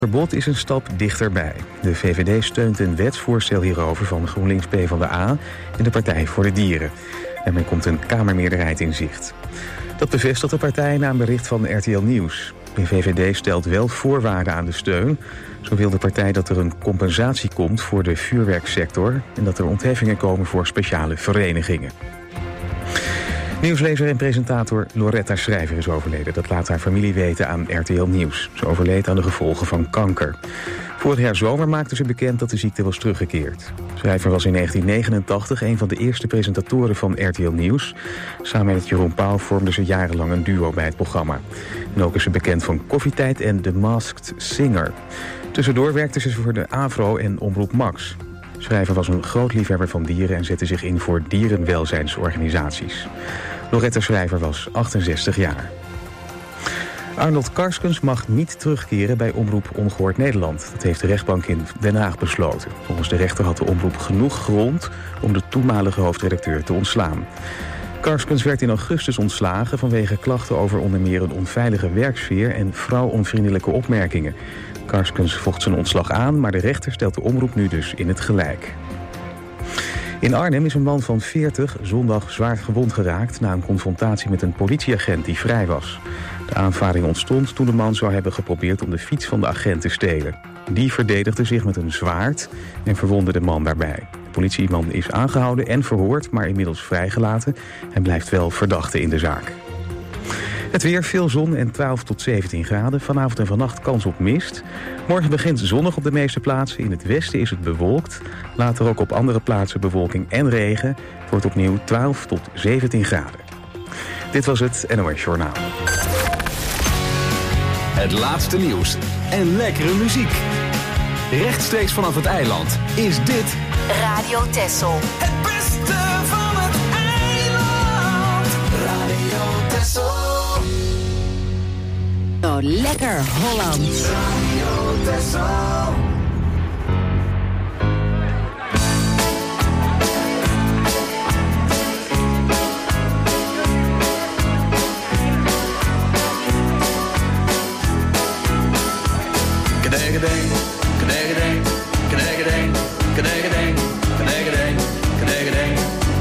Verbod is een stap dichterbij. De VVD steunt een wetsvoorstel hierover van GroenLinks PvdA en de Partij voor de Dieren. Daarmee komt een Kamermeerderheid in zicht. Dat bevestigt de partij na een bericht van RTL Nieuws. De VVD stelt wel voorwaarden aan de steun. Zo wil de partij dat er een compensatie komt voor de vuurwerksector en dat er ontheffingen komen voor speciale verenigingen. Nieuwslezer en presentator Loretta Schrijver is overleden. Dat laat haar familie weten aan RTL Nieuws. Ze overleed aan de gevolgen van kanker. Vorig jaar zomer maakte ze bekend dat de ziekte was teruggekeerd. Schrijver was in 1989 een van de eerste presentatoren van RTL Nieuws. Samen met Jeroen Pauw vormden ze jarenlang een duo bij het programma. En ook is ze bekend van Koffietijd en The Masked Singer. Tussendoor werkte ze voor de AVRO en Omroep Max. Schrijver was een groot liefhebber van dieren en zette zich in voor dierenwelzijnsorganisaties. Loretta Schrijver was 68 jaar. Arnold Karskens mag niet terugkeren bij Omroep Ongehoord Nederland. Dat heeft de rechtbank in Den Haag besloten. Volgens de rechter had de omroep genoeg grond om de toenmalige hoofdredacteur te ontslaan. Karskens werd in augustus ontslagen vanwege klachten over onder meer een onveilige werksfeer en vrouwonvriendelijke opmerkingen. Karskens vocht zijn ontslag aan, maar de rechter stelt de omroep nu dus in het gelijk. In Arnhem is een man van 40 zondag zwaar gewond geraakt na een confrontatie met een politieagent die vrij was. De aanvaring ontstond toen de man zou hebben geprobeerd om de fiets van de agent te stelen. Die verdedigde zich met een zwaard en verwondde de man daarbij. De politieman is aangehouden en verhoord, maar inmiddels vrijgelaten en blijft wel verdachte in de zaak. Het weer, veel zon en 12 tot 17 graden. Vanavond en vannacht kans op mist. Morgen begint zonnig op de meeste plaatsen. In het westen is het bewolkt. Later ook op andere plaatsen bewolking en regen. Het wordt opnieuw 12 tot 17 graden. Dit was het NOS Journaal. Het laatste nieuws en lekkere muziek. Rechtstreeks vanaf het eiland is dit Radio Texel. Het beste van het eiland. Radio Texel. Oh, lekker Holland. Radio Texel. Kedegedeng, kedegedeng, kedegedeng, kedegedeng, kedegedeng, kedegedeng.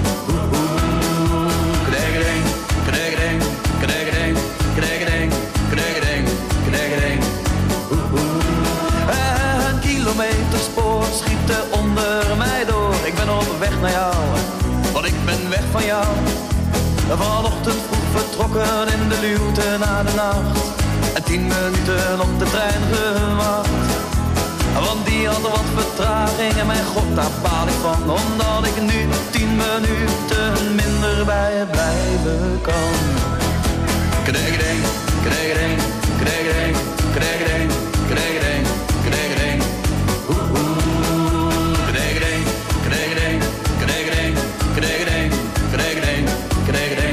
Kedegedeng, kedegedeng, kedegedeng, kedegedeng, kedegedeng, kedegedeng. Een kilometerspoor schiet er onder mij door. Ik ben op weg naar jou, want ik ben weg van jou. Vanochtend vroeg vertrokken in de luwte na de nacht. En 10 minuten op de trein gewacht. Want die had wat vertraging en mijn god, daar baal ik van. Omdat ik nu 10 minuten minder bij je blijven kan. Kedegedeng, kedegedeng, kedegedeng, kedegedeng, kedegedeng, kedegedeng. Kedegedeng, kedegedeng, kedegedeng, kedegedeng, kedegedeng, kedegedeng.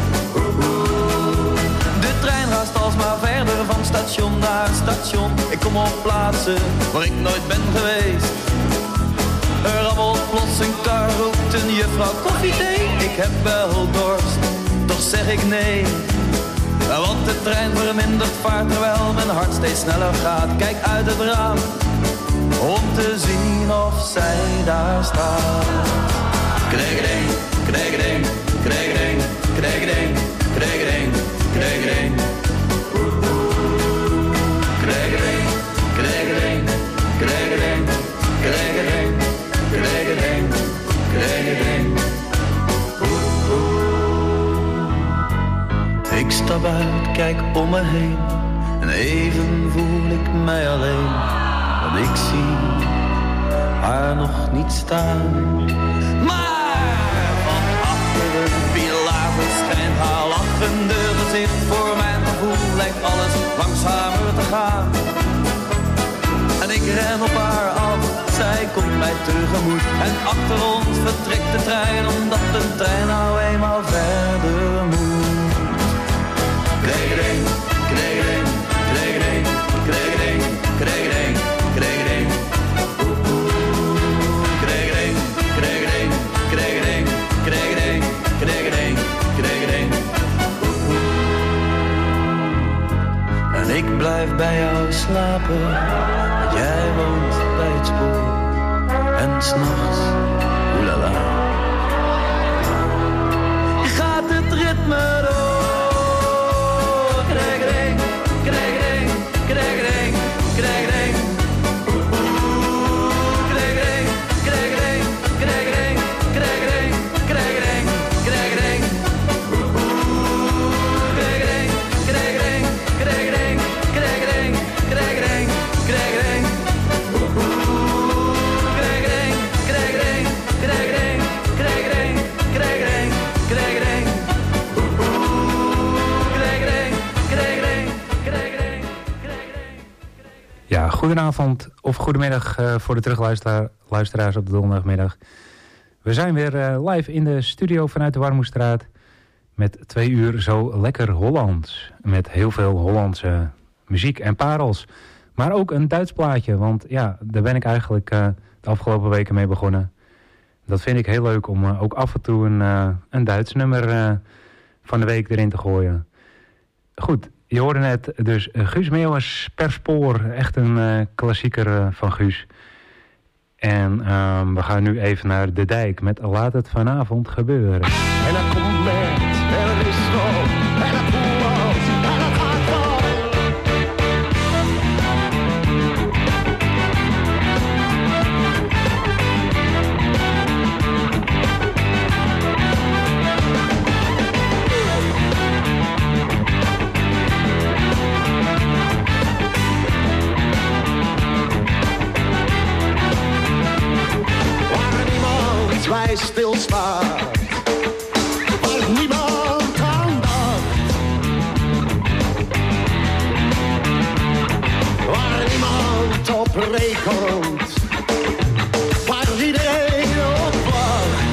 De trein raast alsmaar verder van station naar station. Ik kom op plaatsen waar ik nooit ben geweest. Er rammelt plots een kar, roept een juffrouw koffiethee. Ik heb wel dorst, toch zeg ik nee. Want de trein vermindert vaart terwijl mijn hart steeds sneller gaat. Kijk uit het raam om te zien of zij daar staat. Kedegedeng, kedegedeng, kedegedeng, kedegedeng, kedegedeng, kedegedeng. Kedegedeng, kedegedeng, kedegedeng, kedegedeng, kedegedeng, kedegedeng. Ik stap uit, kijk om me heen en even voel ik mij alleen. Want ik zie haar nog niet staan. Maar van achter de pilaar verschijnt haar lachende gezicht. Voor mijn gevoel lijkt alles langzamer te gaan. En ik ren op haar af, zij komt mij tegemoet. En achter ons vertrekt de trein, omdat de trein nou eenmaal verder moet. Kedegedeng, kedegedeng, kedegedeng, kedegedeng, kedegedeng, kedegedeng. Kedegedeng, kedegedeng, kedegedeng, kedegedeng, kedegedeng, kedegedeng. En ik blijf bij jou slapen. en 's nachts, oelala. Gaat het ritme door, krekering, krekering, krekering, krekering. Krekering, krekering, krekering, krekering, krekering, krekering. Krekering, krekering, krekering, krekering, krekering, krekering. Krekering, krekering, krekering, krekering, krekering, krekering. Krekering, krekering, krekering. Ja, goedenavond of goedemiddag voor de terugluisteraars op de donderdagmiddag. We zijn weer live in de studio vanuit de Warmoestraat met 2 uur zo lekker Hollands. Met heel veel Hollandse muziek en parels. Maar ook een Duits plaatje, want ja, daar ben ik eigenlijk de afgelopen weken mee begonnen. Dat vind ik heel leuk om ook af en toe een Duits nummer van de week erin te gooien. Goed, je hoorde net dus Guus Meeuwis per spoor. Echt een klassieker van Guus. En we gaan nu even naar De Dijk met Laat het vanavond gebeuren. En dat komt met, en dat is zo, en dat voelt, en dat gaat vol. Waar niemand bij stilstaat. Waar niemand aan dacht. Waar niemand op rekent. Waar iedereen op wacht.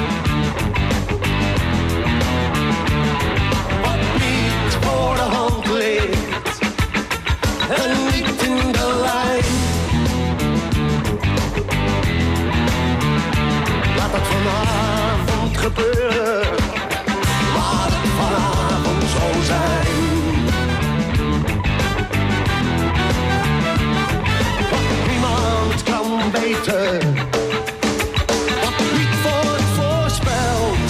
Wat niet voor de hand ligt. En niet in de lijn. Laat het vanavond gebeuren. Laat het vanavond zo zijn. Wat niemand kan weten. Wat niet wordt voorspeld.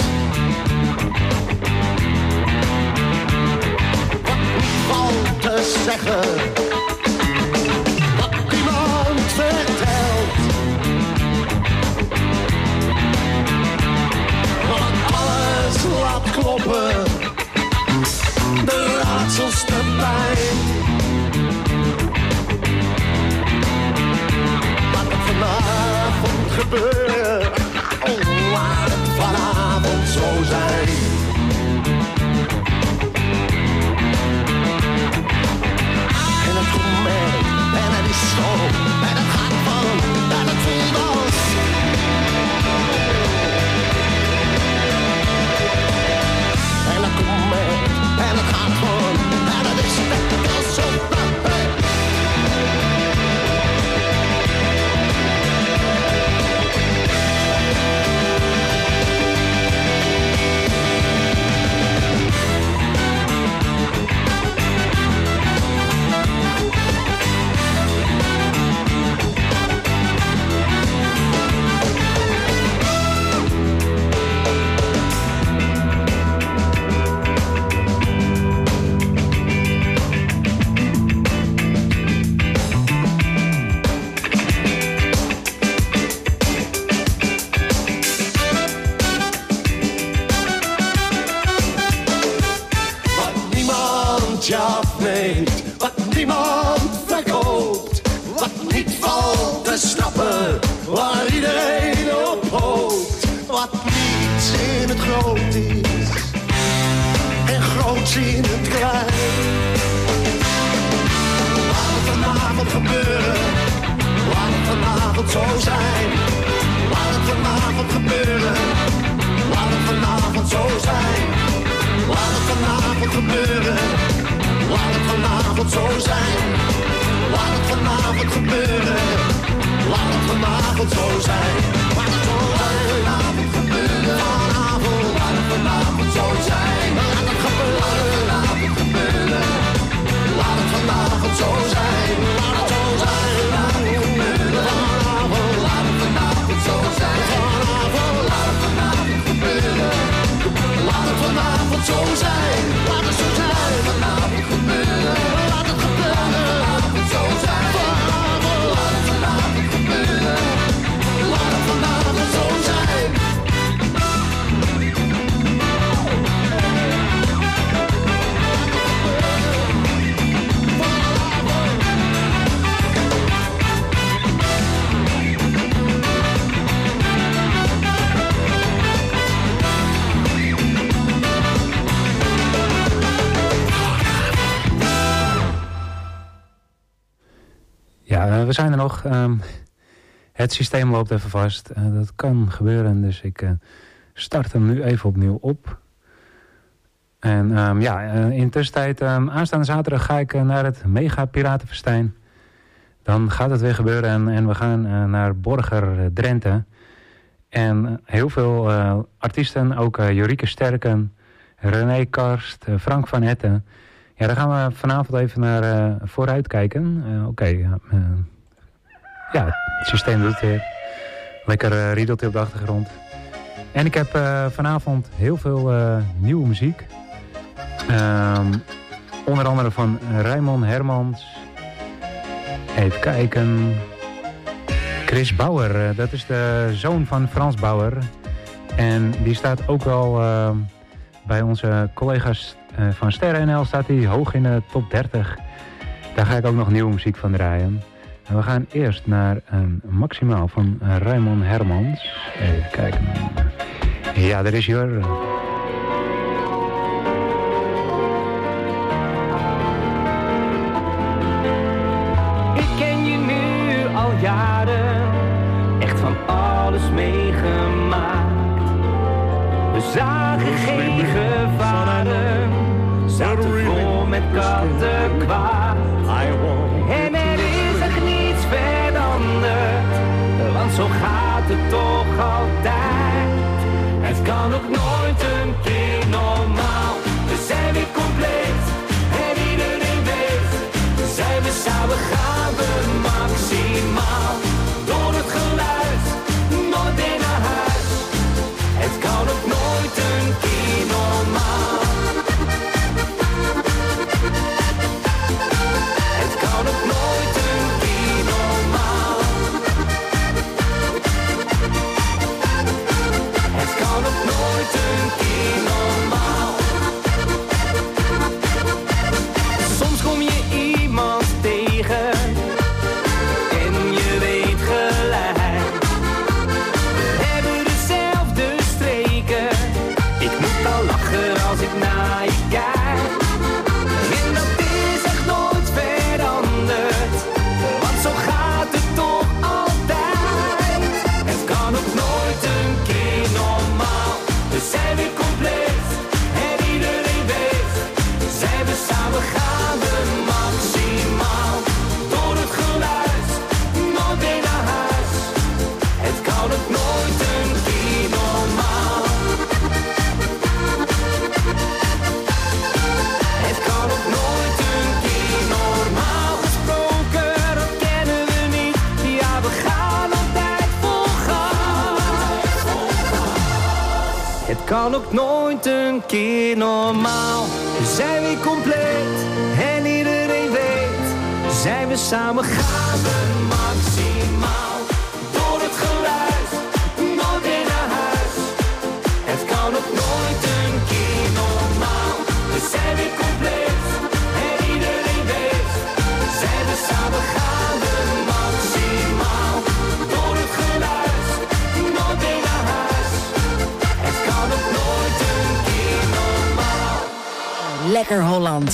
Wat niet valt te zeggen. Wat niemand vertelt. Wat alles laat kloppen. De raadsels te pijn. Laat het vanavond gebeuren. Oh, laat het vanavond zo zijn. En het komt mee, en het is zo, en het gaat van, en het voelt als. En het komt mee, en het gaat van, en het is wel zo. Hey. Wat niemand je afneemt, wat niemand verkoopt, wat niet valt te snappen, waar iedereen op hoopt, wat niets in het groot is en groots in het klein. Laat het vanavond gebeuren, laat het vanavond zo zijn. Laat het vanavond gebeuren, laat het vanavond zo zijn. Laat het vanavond gebeuren, laat het vanavond zo zijn. Laat het vanavond gebeuren, laat het vanavond zo zijn. Laat het vanavond gebeuren, vanavond, laat het vanavond zo zijn. Laat het gebeuren, laat het gebeuren, laat het vanavond zo zijn. Laat het zo zijn, laat het gebeuren, vanavond, laat het vanavond zo We zijn er nog. Het systeem loopt even vast. Dat kan gebeuren, dus ik start hem nu even opnieuw op. En in de tussentijd, aanstaande zaterdag ga ik naar het Mega Piratenfestijn. Dan gaat het weer gebeuren en we gaan naar Borger, Drenthe. En heel veel artiesten, ook Jorike Sterken, René Karst, Frank van Etten. Ja, daar gaan we vanavond even naar vooruit kijken. Het systeem doet het weer. Lekker riedeltje op de achtergrond. En ik heb vanavond heel veel nieuwe muziek. Onder andere van Raymond Hermans. Even kijken. Chris Bauer, dat is de zoon van Frans Bauer. En die staat ook wel bij onze collega's van Sterren NL staat hij hoog in de top 30. Daar ga ik ook nog nieuwe muziek van draaien. En we gaan eerst naar een Maximaal van Raymond Hermans. Even kijken. Ja, daar is hij hoor. Ik ken je nu al jaren, echt van alles meegemaakt. We zagen geen gevaren, zaten vol met kattenkwaad. En er is echt niets veranderd, want zo gaat het toch altijd. Het kan ook nooit een keer normaal, we zijn weer compleet en iedereen weet. Zijn we samen gaan we maximaal, door het geluid, nooit meer naar huis. Het kan ook nooit een keer normaal. Het kan ook nooit een keer normaal. Het kan ook nooit een keer normaal. Soms kom je iemand tegen en je weet gelijk. We hebben dezelfde streken, ik moet al lachen als ik naar je kijk. En dat is echt nooit veranderd, want zo gaat het toch altijd. Het kan ook nooit een keer normaal, we zijn weer compleet en iedereen weet. Zijn we samen gaan we maximaal, door het geluid, nooit meer naar huis. Het kan ook nooit een keer normaal. Het kan ook nooit een keer normaal. Gesproken, dat kennen we niet. Ja, we gaan altijd vol gas. Het kan ook nooit een keer normaal. We zijn weer compleet en iedereen weet. Zijn we samen gaan we maximaal, door het geluid, nooit meer naar huis. Het kan ook nooit een keer normaal. We zijn weer compleet en iedereen weet. Zijn we samen gaan we maximaal, door het geluid, nooit meer naar huis. Het kan ook nooit een keer normaal. Lekker Holland.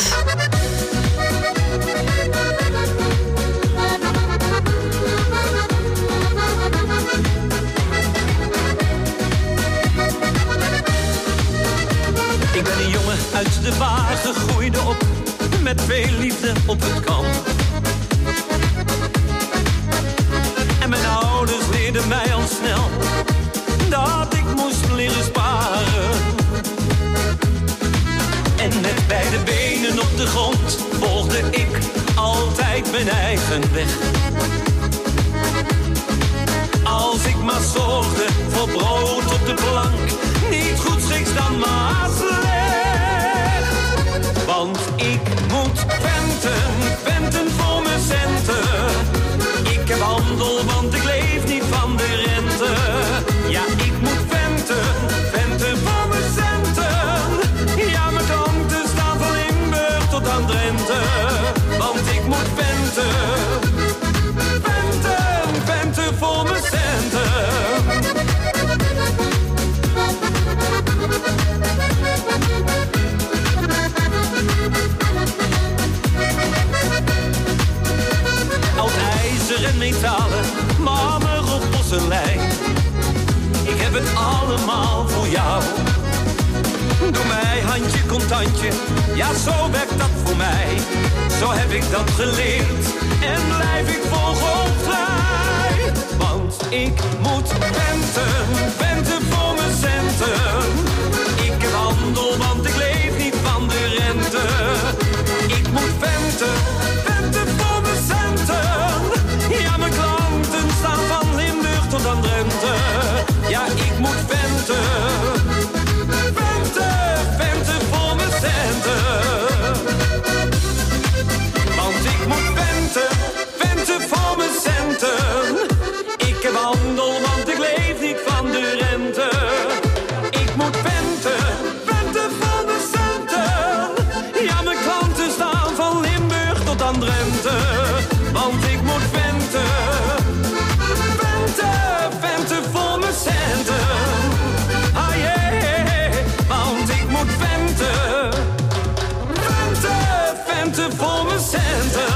Ik ben een jongen uit de wagen, groeide op met veel liefde op het kamp. En mijn ouders leerden mij al snel dat ik moest leren sparen. En met beide benen op de grond volgde ik altijd mijn eigen weg. Als ik maar zorgde voor brood op de plank, niet goed schiks dan maar slecht. Want ik moet venten voor mijn centen. Ik heb handel, want ik leef niet van de rente. Ja, ik moet venten voor mijn centen. Ja, mijn klanten staan van Limburg tot aan Drenthe. Want ik moet venten voor mijn centen. en metalen, marmer of porselein. Ik heb het allemaal voor jou. Doe mij handje, contantje, ja zo werkt dat voor mij. Zo heb ik dat geleerd en blijf ik vogelvrij. Want ik moet venten voor mijn centen. Ik heb handel, want ik leef niet van de rente. Ik moet venten voor mijn centen. Ja, mijn klanten staan van Limburg tot aan Drenthe. Ja, ik moet venten voor mijn centen. Want ik moet venten voor mijn centen. Ik heb handel, want ik leef niet van de rente. Ik moet venten voor mijn centen. Ja, mijn klanten staan van Limburg tot aan Drenthe. Want ik moet venten voor mijn centen. Ah yeah, want ik moet venten voor mijn centen.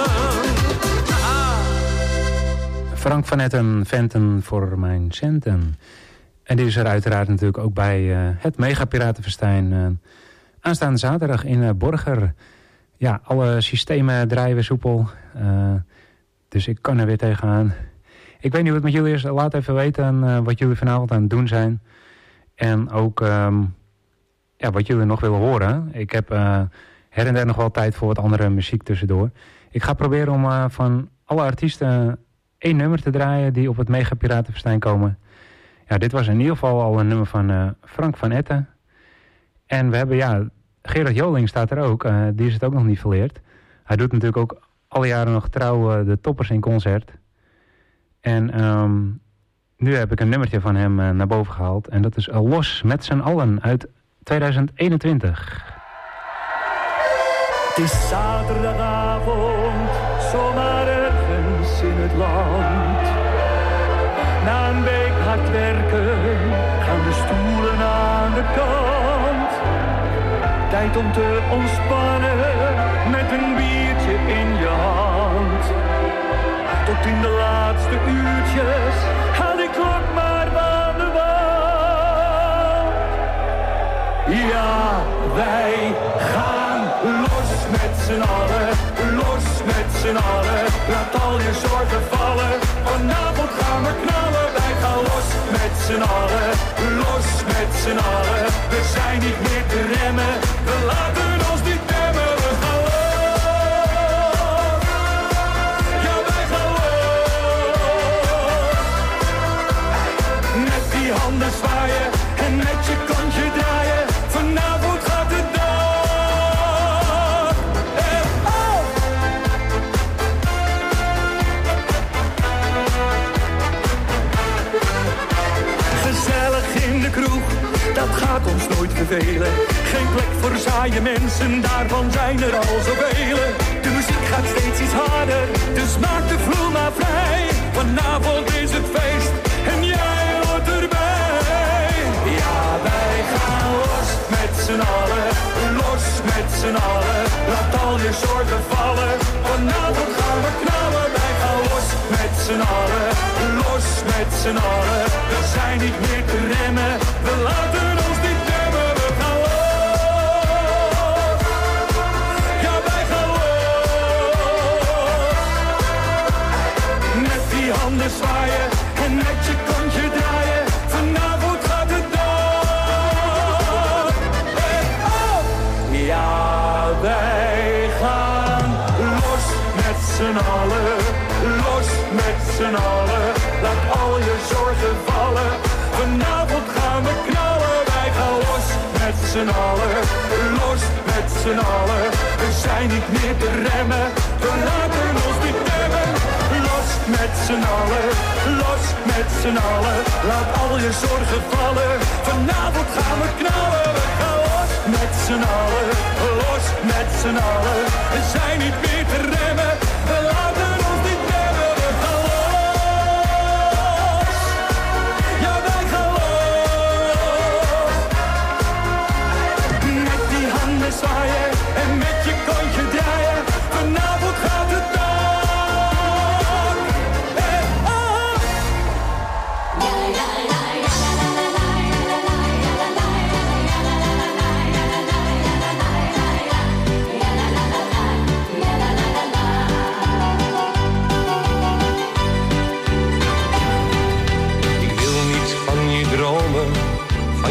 Frank van Etten, venten voor mijn centen. En die is er uiteraard natuurlijk ook bij het Mega Piratenfestijn. Aanstaande zaterdag in Borger. Ja, alle systemen draaien weer soepel. Dus ik kan er weer tegenaan. Ik weet niet hoe het met jullie is. Laat even weten wat jullie vanavond aan het doen zijn. En ook wat jullie nog willen horen. Ik heb her en der nog wel tijd voor wat andere muziek tussendoor. Ik ga proberen om van alle artiesten 1 nummer te draaien die op het Mega Piratenfestijn komen. Ja, dit was in ieder geval al een nummer van Frank van Etten. En we hebben, Gerard Joling staat er ook. Die is het ook nog niet verleerd. Hij doet natuurlijk ook alle jaren nog trouw de toppers in concert. En nu heb ik een nummertje van hem naar boven gehaald. En dat is Los met z'n allen uit 2021. Het is zaterdagavond, zomaar ergens in het land. Na een week hard werken, gaan de stoelen aan de kant. Tijd om te ontspannen, met een biertje in je hand. Tot in de laatste uurtjes, haal die klok maar van de wand. Ja, wij gaan los met z'n allen, los met z'n allen. Laat al je zorgen vallen, vanavond gaan we knallen. Wij gaan los met z'n allen, los met z'n allen. We zijn niet meer te remmen, we laten ons niet remmen. We gaan los, ja wij gaan los. Met die handen zwaaien en met je kontje draaien. Vanavond gaat het dag erop. Gezellig in de kroeg, dat gaat ons nooit vervelen. Geen plek voor saaie mensen, daarvan zijn er al zoveel. De muziek gaat steeds iets harder, dus maak de vloer maar vrij. Vanavond is het feest en jij hoort erbij. Ja, wij gaan los met z'n allen, los met z'n allen. Laat al je zorgen vallen, vanavond gaan we knallen. Wij gaan los met z'n allen, los met z'n allen. We zijn niet meer te remmen, we laten ons niet remmen. We gaan los, ja wij gaan los. Met die handen zwaaien en met je kontje draaien. Vanavond gaat het dag erop. Ja, wij gaan los met z'n allen, los met z'n allen. Laat al je zorgen vallen, vanavond gaan we knallen. Wij gaan los met z'n allen, los met z'n allen. We zijn niet meer te remmen, we laten ons niet remmen. Los met z'n allen, los met z'n allen. Laat al je zorgen vallen, vanavond gaan we knallen. We gaan los met z'n allen, los met z'n allen. We zijn niet meer te remmen, we laten ons niet remmen. We gaan los, ja wij gaan los. Met die handen zwaaien en met je kontje draaien. Vanavond gaat het dag erop.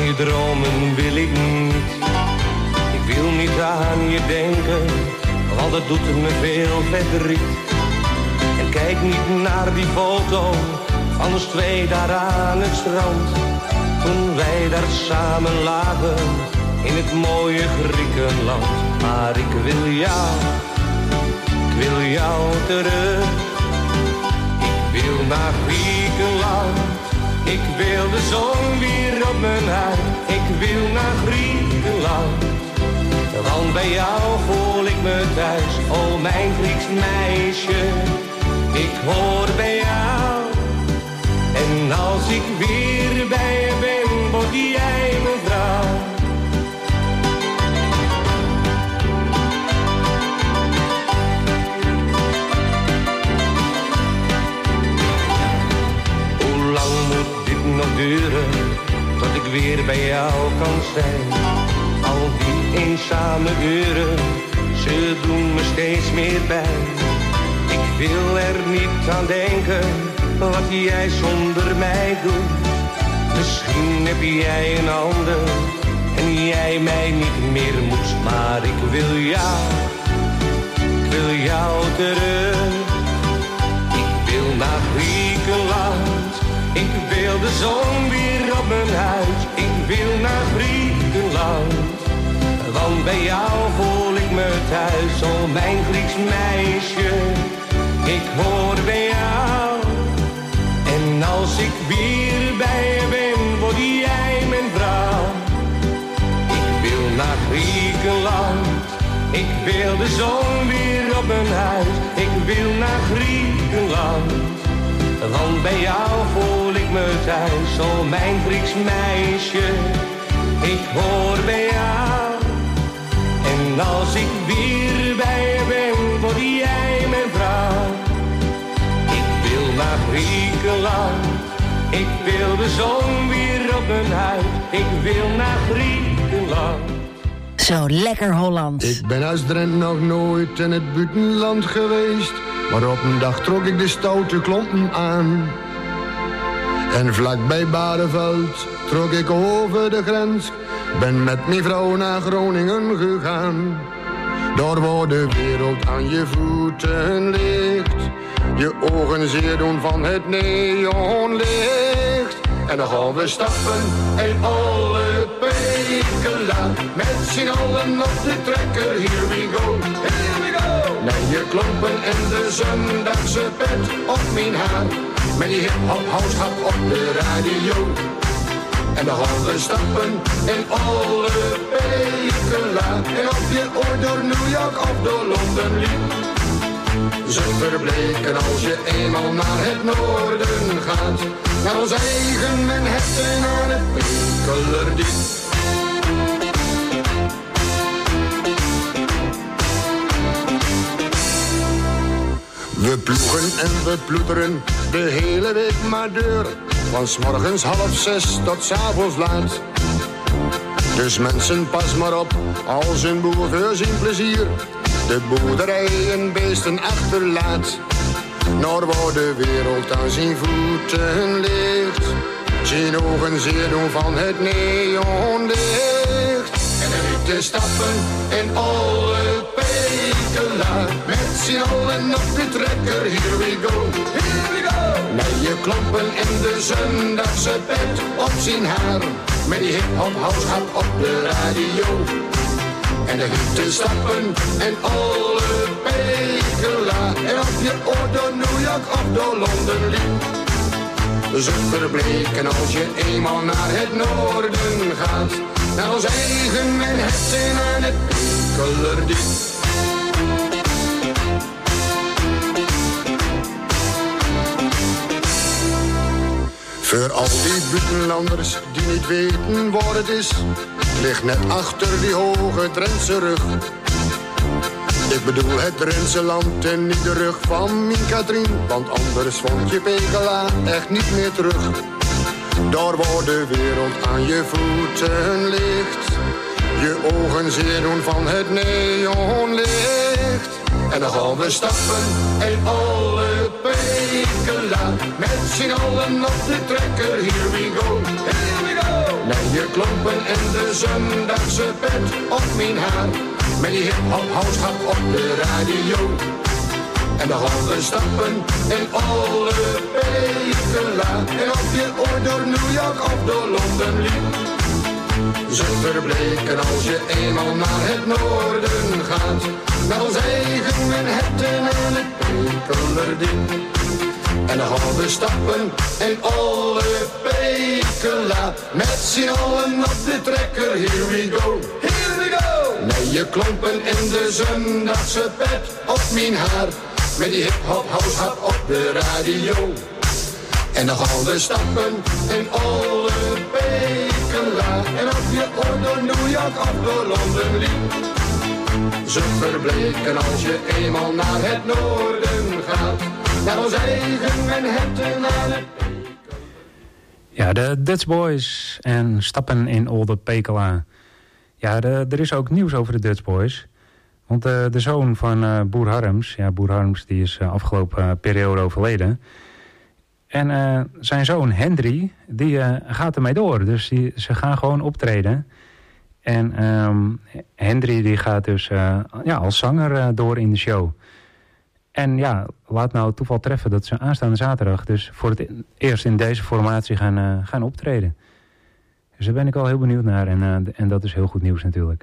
je dromen wil ik niet. Ik wil niet aan je denken, want het doet me veel verdriet. En kijk niet naar die foto van ons twee daar aan het strand. Toen wij daar samen lagen in het mooie Griekenland. Maar ik wil jou terug. Ik wil naar Griekenland. Ik wil de zon weer op mijn huid. Ik wil naar Griekenland. Want bij jou voel ik me thuis. Oh mijn Grieks meisje, ik hoor bij jou. En als ik weer bij je ben, word jij mijn vrouw. Hoe lang moet dit nog duren, tot ik weer bij jou kan zijn? Al die eenzame uren, ze doen me steeds meer pijn. Ik wil er niet aan denken, wat jij zonder mij doet. Misschien heb jij een ander en jij mij niet meer moet. Maar ik wil jou terug. Ik wil naar Griekenland. Ik wil de zon weer op mijn huid. Ik wil naar Griekenland. Want bij jou voel ik me thuis. Oh mijn Grieks meisje, ik hoor bij jou. En als ik weer bij je ben, word jij mijn vrouw. Ik wil naar Griekenland. Ik wil de zon weer op mijn huid. Ik wil naar Griekenland. Want bij jou voel ik me thuis. Oh mijn Grieks meisje, ik hoor bij jou. En als ik weer bij je ben, word jij mijn vrouw. Ik wil naar Griekenland. Ik wil de zon weer op mijn huid. Ik wil naar Griekenland. Zo lekker Holland. Ik ben als Drent nog nooit in het buitenland geweest. Maar op een dag trok ik de stoute klompen aan. En vlak bij Bareveld trok ik over de grens. Ben met mijn vrouw naar Groningen gegaan. Daar waar de wereld aan je voeten ligt. Je ogen zeer doen van het neonlicht. En dan gaan we stappen in alle pekela. Met z'n allen op de trekker, here we go, here we go. Nee, je klompen en de zondagse pet op mijn haar. Met die hip-hop househap op de radio. En dan gaan we stappen in alle pekela. En of je ooit door New York of door Londen liep. Ze verbleken als je eenmaal naar het noorden gaat. Naar ons eigen Manhattan aan het Pekelerdiep. We ploegen en we ploeteren de hele week maar deur. Van 's morgens 5:30 tot 's avonds laat. Dus mensen, pas maar op, als een boer voor zijn plezier de boerderij en beesten achterlaat. Naar waar de wereld aan zijn voeten ligt. Zijn ogen zeer doen van het neonlicht. En er liep te stappen in alle pekela. Met z'n allen op de trekker, here we go, here we go. Nee, je klompen en de zondagse pet op zijn haar. Met die hip-hop househap op de radio. En er liep te stappen in alle pekela. En of je ooit door New York of door Londen liep. Ze verbleken als je eenmaal naar het noorden gaat. Naar ons eigen Manhattan aan het Pekelerdiep. Voor al die buitenlanders die niet weten waar het is, ligt net achter die hoge Drentse rug. Ik bedoel het Drentse land en niet de rug van mijn Katrien. Want anders vond je Pekela echt niet meer terug. Daar waar de wereld aan je voeten ligt. Je ogen zeer doen van het neonlicht. En dan gaan we stappen in alle Pekela. Met z'n allen op de trekker, here we go, here we go. Nee, je klompen en de zondagse pet op mijn haar. Met die hip-hop house gaat op de radio. En de handen stappen in alle pekela. En op je oor door New York of door Londen liep. Ze verbleken als je eenmaal naar het noorden gaat. Naar ons eigen Manhattan en het Pekelerdiep. En de handen stappen in alle pekela. Met z'n allen op de trekker, here we go, here we go. Nee, je klompen in de zondagse pet op mijn haar. Met die hip-hop house gaat op de radio. En de handen stappen in alle pekela. En op je oor door New York of door Londen liep. Ze verbleken als je eenmaal naar het noorden gaat. Naar ons eigen Manhattan aan het Pekela. Ja, de Dutch Boys en stappen in Olde Pekela. Ja, er is ook nieuws over de Dutch Boys. Want de zoon van Boer Harms, ja, Boer Harms die is afgelopen periode overleden. En zijn zoon Hendry, die gaat ermee door. Dus ze gaan gewoon optreden. En Hendry die gaat dus als zanger door in de show. En ja, laat nou het toeval treffen dat ze aanstaande zaterdag dus voor het eerst in deze formatie gaan optreden. Dus daar ben ik al heel benieuwd naar en dat is heel goed nieuws natuurlijk.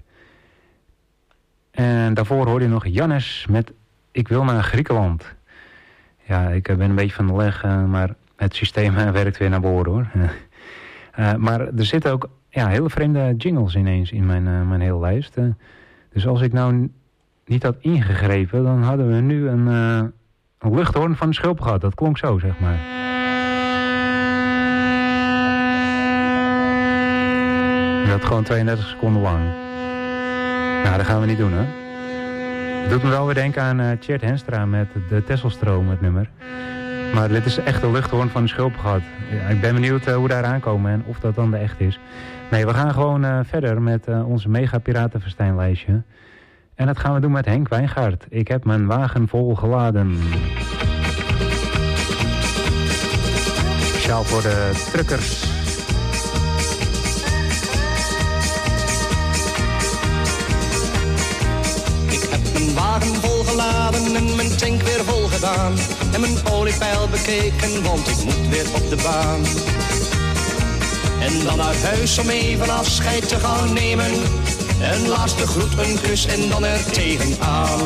En daarvoor hoorde je nog Jannes met Ik wil naar Griekenland. Ja, ik ben een beetje van de leg, maar het systeem werkt weer naar behoren hoor. Maar er zitten ook hele vreemde jingles ineens in mijn hele lijst. Dus als ik nou niet had ingegrepen, dan hadden we nu een luchthoorn van de schulp gehad. Dat klonk zo, zeg maar. Dat gewoon 32 seconden lang. Nou, dat gaan we niet doen, hè. Het doet me wel weer denken aan Tjerd Henstra met de Tesselstroom, het nummer. Maar dit is echt de luchthoorn van de schulpgat. Ja, ik ben benieuwd hoe daar aankomen en of dat dan de echt is. Nee, we gaan gewoon verder met onze mega piratenfestijnlijstje. En dat gaan we doen met Henk Wijngaard. Ik heb mijn wagen vol geladen. Speciaal voor de truckers. Mijn wagen volgeladen en mijn tank weer vol gedaan. En mijn oliepeil bekeken, want ik moet weer op de baan. En dan naar huis om even afscheid te gaan nemen. Een laatste groet, een kus en dan er tegenaan.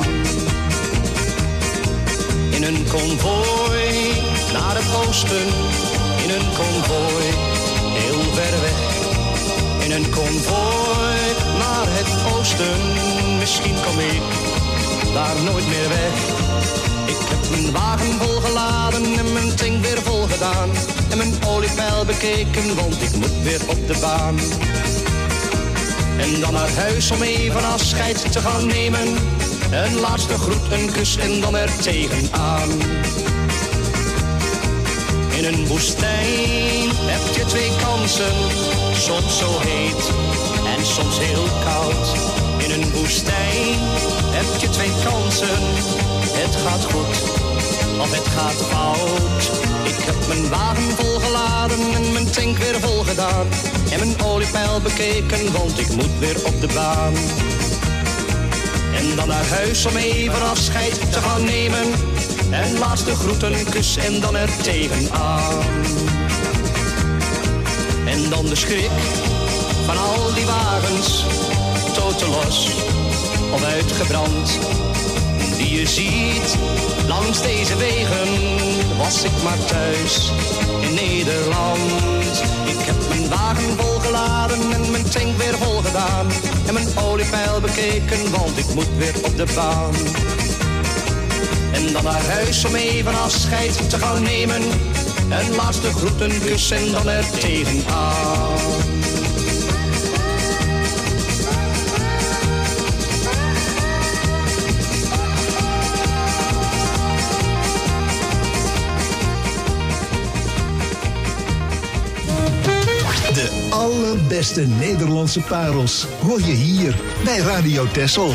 In een konvooi naar het oosten. In een konvooi heel ver weg. In een konvooi naar het oosten. Misschien kom ik daar nooit meer weg. Ik heb mijn wagen volgeladen en mijn tank weer vol gedaan. En mijn oliepeil bekeken, want ik moet weer op de baan. En dan naar huis om even afscheid te gaan nemen. Een laatste groet, een kus en dan er tegenaan. In een woestijn heb je twee kansen. Soms zo heet en soms heel koud. In een woestijn heb je twee kansen. Het gaat goed of het gaat fout. Ik heb mijn wagen volgeladen en mijn tank weer vol gedaan. En mijn oliepeil bekeken, want ik moet weer op de baan. En dan naar huis om even afscheid te gaan nemen. En laatste groet, een kus en dan er tegenaan. En dan de schrik van al die wagens, totelos of uitgebrand, die je ziet langs deze wegen. Was ik maar thuis in Nederland. Ik heb mijn wagen volgeladen en mijn tank weer vol gedaan. En mijn oliepeil bekeken, want ik moet weer op de baan. En dan naar huis om even afscheid te gaan nemen. Een laatste groet, een kus en dan er tegenaan. De allerbeste Nederlandse parels hoor je hier bij Radio Texel.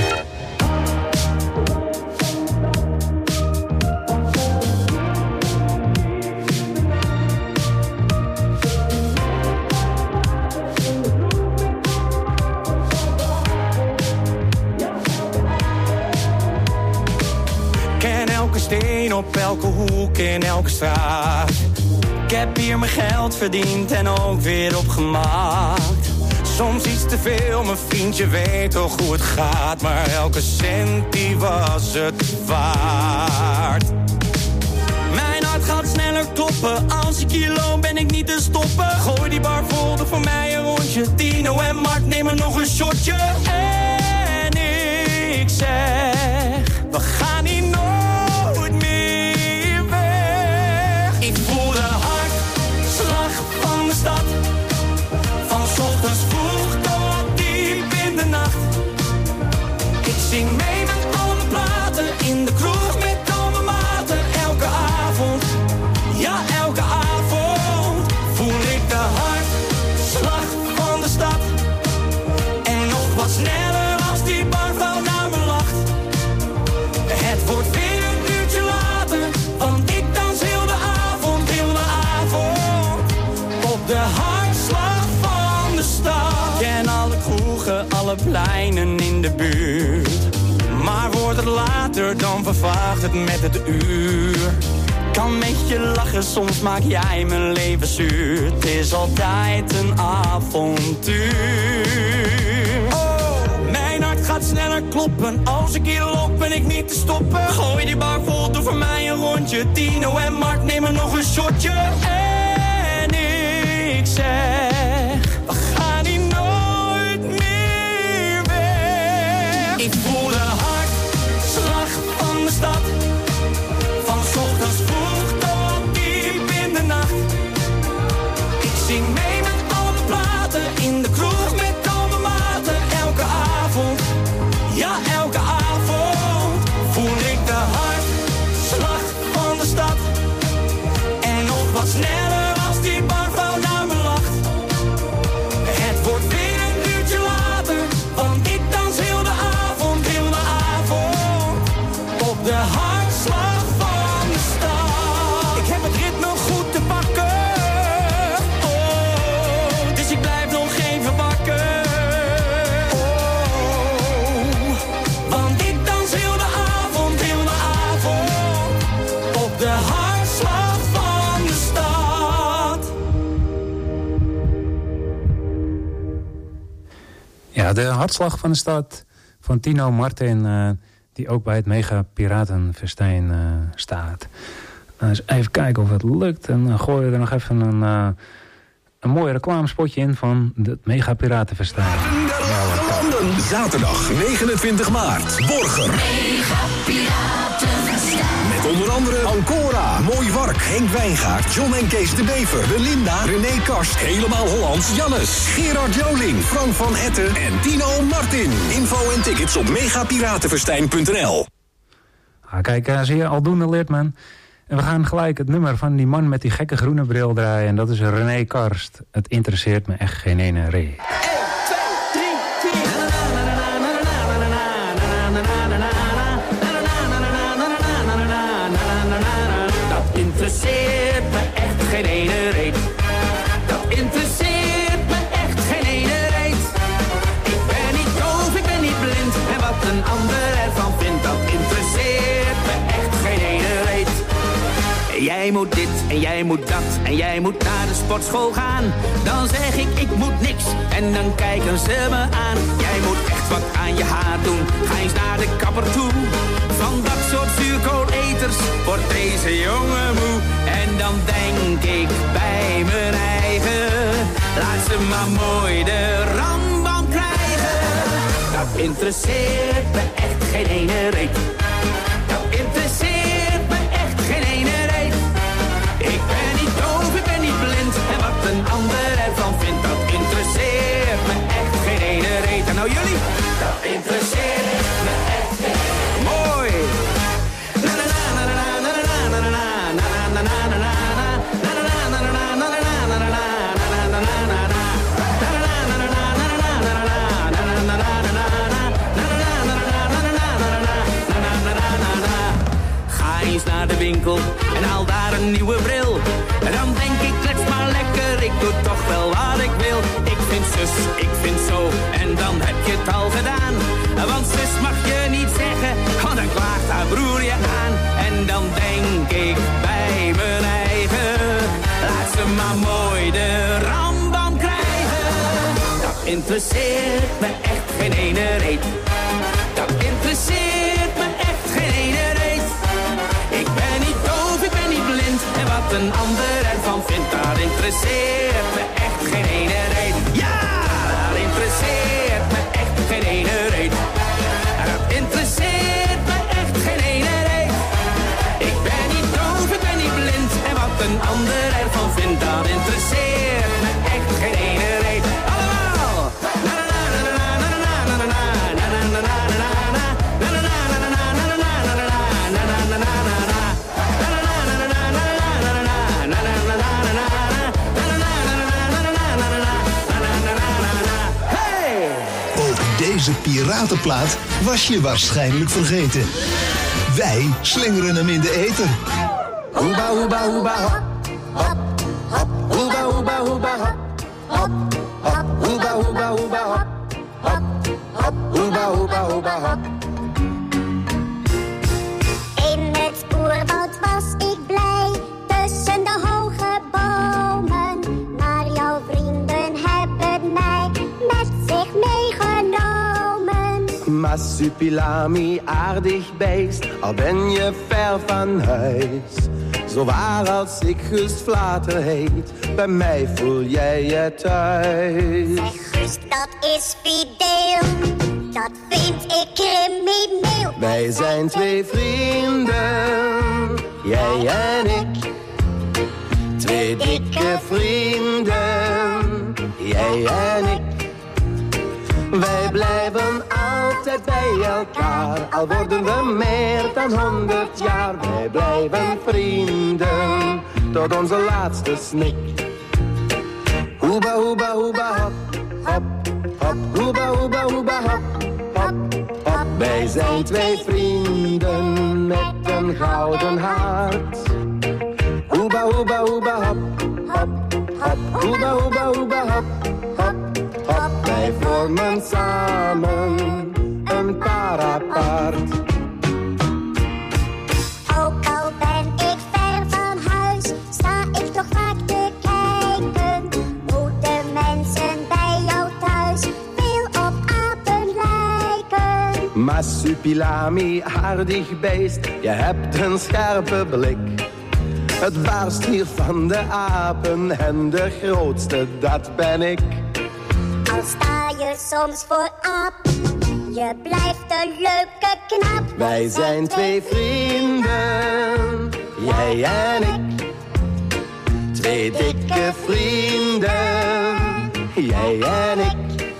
op elke hoek, in elke straat. Ik heb hier mijn geld verdiend en ook weer opgemaakt. Soms iets te veel, mijn vriendje weet toch hoe het gaat. Maar elke cent die was het waard. Mijn hart gaat sneller kloppen. Als ik hier loop ben ik niet te stoppen. Gooi die bar vol, doe voor mij een rondje. Tino en Mart nemen nog een shotje. En ik zeg, we gaan hier nooit meer weg. Ik voel de hartslag van de stad. Van 's ochtends vroeg tot diep in de nacht. Ik zing mee met alle platen. In de kroeg met al mijn maten. Elke avond, ja elke avond. Voel ik de hartslag van de stad. En nog wat sneller als die barvrouw naar me lacht. Het wordt weer een uurtje later. Want ik dans heel de avond, heel de avond. Op de hartslag van de stad. Ken alle kroegen, alle pleinen in de buurt. Maar wordt het later, dan vervaagt het met het uur. Kan met je lachen, soms maak jij mijn leven zuur. Het is altijd een avontuur. Oh, mijn hart gaat sneller kloppen. Als ik hier loop ben ik niet te stoppen. Gooi die bar vol, doe voor mij een rondje. Tino en Mart nemen nog een shotje. En ik zeg, we gaan hier nooit meer weg. Ik voel de hartslag van de stad. Van 's ochtends vroeg tot diep in de nacht. Ik zing mee met al mijn platen. In de kroeg met al mijn maten. Elke avond, ja elke avond. Voel ik de hartslag van de stad. En nog wat sneller als die barvrouw naar me lacht. Het wordt weer een uurtje later. Want ik dans heel de avond, heel de avond. Op de hartslag van de stad. Ik heb het ritme goed te pakken. Oh, dus ik blijf nog even wakker. Oh, want ik dans heel de avond, heel de avond. Op de hartslag van de stad. Ja, de hartslag van de stad van Tino Martin, die ook bij het Mega Piratenfestijn staat. Dus even kijken of het lukt. En dan gooien we er nog even een mooi reclamespotje in van het Mega Piratenfestijn. Landen, zaterdag 29 maart. Borger. Met onder andere Ancora, Mooi Wark, Henk Wijngaard, John en Kees de Bever, Belinda, René Karst, Helemaal Hollands, Jannes, Gerard Joling, Frank van Etten en Tino Martin. Info en tickets op megapiratenfestijn.nl. Kijk, zie je, aldoende leert men. En we gaan gelijk het nummer van die man met die gekke groene bril draaien. En dat is René Karst. Het interesseert me echt geen ene reet. 1, 2, 3, 4. Dat interesseert me echt geen ene reet. Dat interesseert me echt geen ene reet. Ik ben niet doof, ik ben niet blind. En wat een ander ervan vindt, dat interesseert me echt geen ene reet. Jij moet dit en jij moet dat en jij moet naar de sportschool gaan. Dan zeg ik moet niks en dan kijken ze me aan. Jij moet echt wat aan je haar doen, ga eens naar de kapper toe. Van dat soort zuurkooleters wordt deze jongen moe. En dan denk ik bij mijn eigen, laat ze maar mooi de rambam krijgen. Dat interesseert me echt geen ene reet. Dat interesseert me echt geen ene reet. Ik ben niet doof, ik ben niet blind. En wat een ander ervan vindt, dat interesseert me echt geen ene reet. En nou jullie, dat interesseert me echt geen ene reet. Mooi! Na na na na na na na na na na na na na. Naar de winkel en haal daar een nieuwe bril. En dan denk ik, klets maar lekker, ik doe toch wel wat ik wil. Ik vind zus, ik vind zo, en dan heb je het al gedaan. Want zus mag je niet zeggen, want dan klaagt haar broer je aan. En dan denk maar mooi de rambam krijgen. Dat interesseert me echt geen ene reet. Dat interesseert me echt geen ene reet. Ik ben niet doof, ik ben niet blind. En wat een ander ervan vindt, dat interesseert me echt geen ene reet. Ja, dat interesseert me echt geen ene reet. Dat interesseert me echt geen ene reet. Ik ben niet doof, ik ben niet blind. En wat een ander ervan vindt, dat interesseert me echt geen ene reet. Allemaal! Deze piratenplaat was je waarschijnlijk vergeten. Wij slingeren hem in de ether. Hoeba, hoeba, hoeba, hop, hop, hop. Hoeba, hoeba, hoeba, hop, hop, hop. Hoeba, hoeba, hoeba, hop, hop, hop. Hoeba, hoeba, hoeba, hop. In het oerwoud was ik blij, tussen de hoge bomen. Maar jouw vrienden hebben mij met zich meegenomen. Massupilami, aardig beest, al ben je ver van huis. Zo waar als ik Gust Vlater heet, bij mij voel jij je thuis. Zeg Gust, dat is fideel, dat vind ik crimineel. Wij zijn twee vrienden, jij en ik. Twee dikke vrienden, jij en ik. Wij blijven altijd bij elkaar, al worden we meer dan 100 jaar. Wij blijven vrienden, tot onze laatste snik. Hoeba, hoeba, hoeba, hop, hop, hop. Hoeba, hoeba, hoeba, hop, hop, hop. Wij zijn twee vrienden met een gouden hart. Hoeba, hoeba, hoeba, hop, hop, hop. Hoeba, hoeba, hoeba, hop, hop, hop. Wij vormen samen een paar apart. Ook al ben ik ver van huis, sta ik toch vaak te kijken hoe de mensen bij jou thuis veel op apen lijken. Massupilami, aardig beest, je hebt een scherpe blik. Het baarst hier van de apen en de grootste, dat ben ik. Al sta je soms voor aap, je blijft een leuke knap. Wij zijn twee vrienden, jij en ik. Twee dikke vrienden, jij en ik.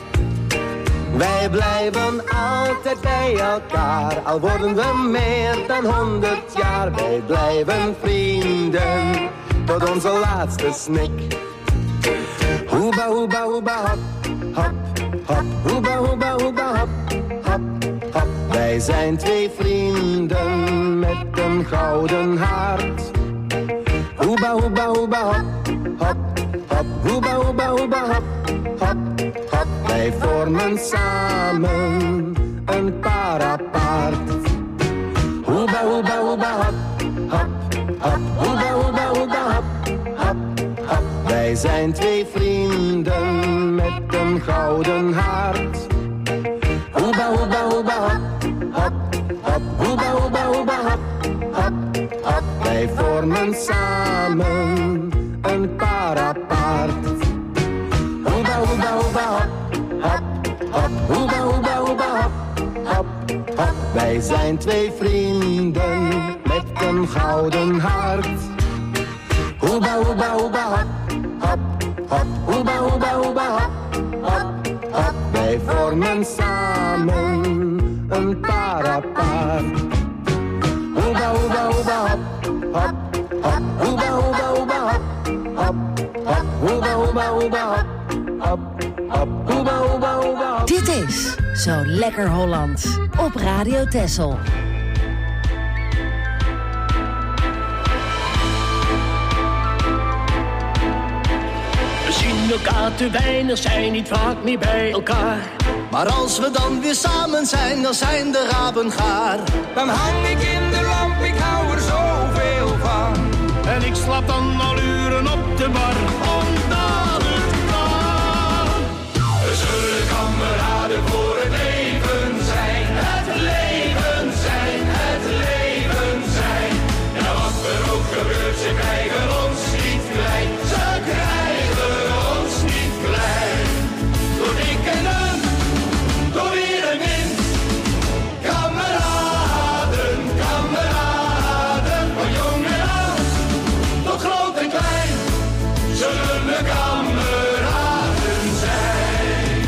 Wij blijven altijd bij elkaar, al worden we meer dan 100 jaar. Wij blijven vrienden, tot onze laatste snik. Hoeba, hoeba, hoeba, hop, hop, hop. Hoeba, hoeba, hoeba, hop, hop, hop. Wij zijn twee vrienden met een gouden hart. Hoeba, hoeba, hoeba, hop, hop, hop. Hoeba, hoeba, hoeba, hop, hop, hop. Wij vormen samen een paar apart. Hoeba, hoeba, hoeba, hop, hop, hop. Hoeba, hoeba, hoeba, hop, hop, hop. Wij zijn twee vrienden met een gouden hart. Hoeba, hoeba, hoeba, hop, hop, hop. Hoeba, hoeba, hoeba, hop, hop, hop. Wij vormen samen een paar apart. Hoeba, hoeba, hoeba, hop, hop, hop. Hoeba, hoeba, hoeba, hop, hop, hop. Wij zijn twee vrienden met een gouden hart. Hoeba, hoeba, hoeba, hop, hop, hop. Hoeba, hoeba, hoeba, hop, hop, hop. Wij vormen samen een paar apart. Hoeba, hoeba, hoeba, hop, hop, hop. Hoeba, hoeba, hoeba, hop, hop, hop. Hoeba, hoeba, hoeba, hop, hop, hop. Hoeba, hoeba, hoeba, hop. Dit is Zo Lekker Hollands op Radio Texel. We zien elkaar te weinig, zijn niet vaak meer bij elkaar. Maar als we dan weer samen zijn, dan zijn de rapen gaar. Dan hang ik in de lamp, ik hou er zoveel van. En ik slaap dan al uren op de bar, omdat het kan. We zullen kameraden voor het leven zijn, het leven zijn, het leven zijn. Ja, wat er ook gebeurt, ze krijgen ons niet klein, ze krijgen ons niet klein. Door dik en dun, door weer en wind, kameraden, kameraden, van jong en oud, tot groot en klein, zullen we kameraden zijn.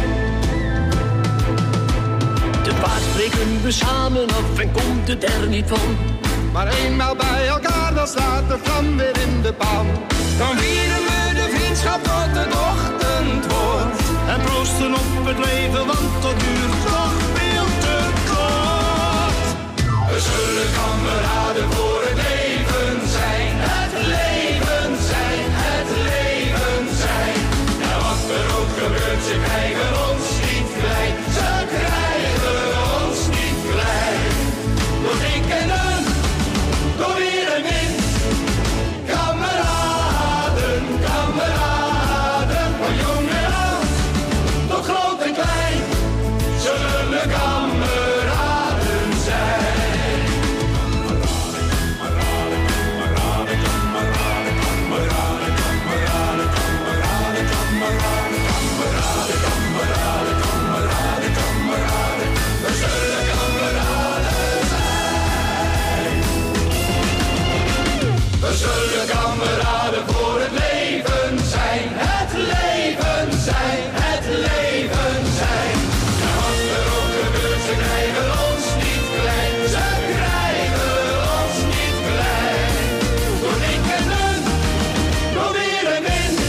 De paard spreken we samen af en komt het er niet van. Maar eenmaal bij elkaar, dan slaat de vlam weer in de pan. Dan vieren we de vriendschap tot het ochtend wordt. En proosten op het leven, want dat duurt toch veel te kort. We zullen kameraden voor het leven zijn, het leven zijn, het leven zijn. Ja, wat er ook gebeurt, ze krijgen ons niet klein, ze krijgen ons niet klein. Door dik en dun, door weer en wind, kameraden, kameraden, van jong en oud, tot groot en klein, zullen we kameraden zijn. Kameraden, kameraden, kameraden, kameraden, kameraden, kameraden, kameraden, kameraden, kameraden, kameraden, kameraden, we zullen kameraden zijn. We zullen kameraden voor het leven zijn, het leven zijn, het leven zijn. Ja, wat er ook gebeurt, ze krijgen ons niet klein, ze krijgen ons niet klein. Door dik en dun, door weer en wind,